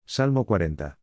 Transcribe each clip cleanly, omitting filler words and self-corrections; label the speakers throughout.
Speaker 1: Salmo 40.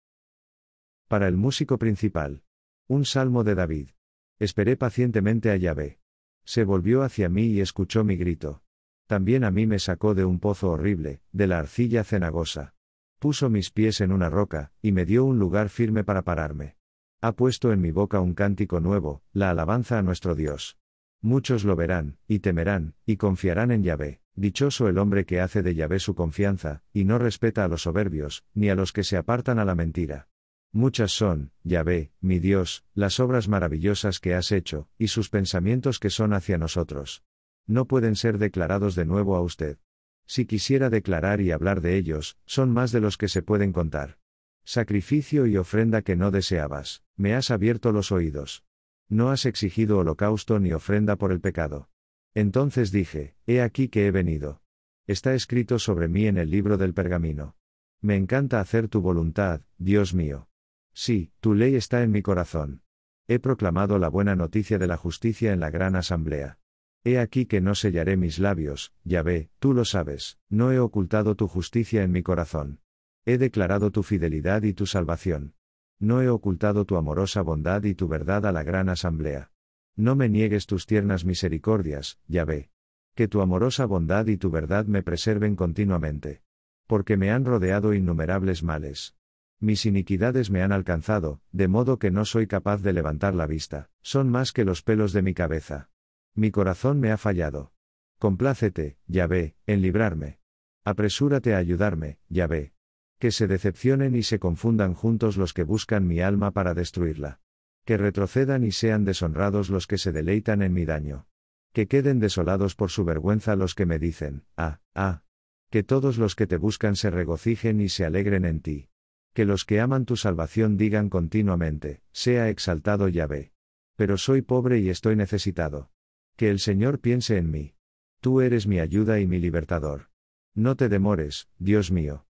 Speaker 1: Para el músico principal. Un salmo de David. Esperé pacientemente a Yahvé. Se volvió hacia mí y escuchó mi grito. También a mí me sacó de un pozo horrible, de la arcilla cenagosa. Puso mis pies en una roca, y me dio un lugar firme para pararme. Ha puesto en mi boca un cántico nuevo, la alabanza a nuestro Dios. Muchos lo verán, y temerán, y confiarán en Yahvé. Dichoso el hombre que hace de Yahvé su confianza, y no respeta a los soberbios, ni a los que se apartan a la mentira. Muchas son, Yahvé, mi Dios, las obras maravillosas que has hecho, y sus pensamientos que son hacia nosotros. No pueden ser declarados de nuevo a usted. Si quisiera declarar y hablar de ellos, son más de los que se pueden contar. Sacrificio y ofrenda que no deseabas, me has abierto los oídos. No has exigido holocausto ni ofrenda por el pecado. Entonces dije, he aquí que he venido. Está escrito sobre mí en el libro del pergamino. Me encanta hacer tu voluntad, Dios mío. Sí, tu ley está en mi corazón. He proclamado la buena noticia de la justicia en la gran asamblea. He aquí que no sellaré mis labios, Yahvé, tú lo sabes, no he ocultado tu justicia en mi corazón. He declarado tu fidelidad y tu salvación. No he ocultado tu amorosa bondad y tu verdad a la gran asamblea. No me niegues tus tiernas misericordias, Yahvé. Que tu amorosa bondad y tu verdad me preserven continuamente. Porque me han rodeado innumerables males. Mis iniquidades me han alcanzado, de modo que no soy capaz de levantar la vista, son más que los pelos de mi cabeza. Mi corazón me ha fallado. Complácete, Yahvé, en librarme. Apresúrate a ayudarme, Yahvé. Que se decepcionen y se confundan juntos los que buscan mi alma para destruirla. Que retrocedan y sean deshonrados los que se deleitan en mi daño. Que queden desolados por su vergüenza los que me dicen, ah, ah. Que todos los que te buscan se regocijen y se alegren en ti. Que los que aman tu salvación digan continuamente, sea exaltado Yahvé. Pero soy pobre y estoy necesitado. Que el Señor piense en mí. Tú eres mi ayuda y mi libertador. No te demores, Dios mío.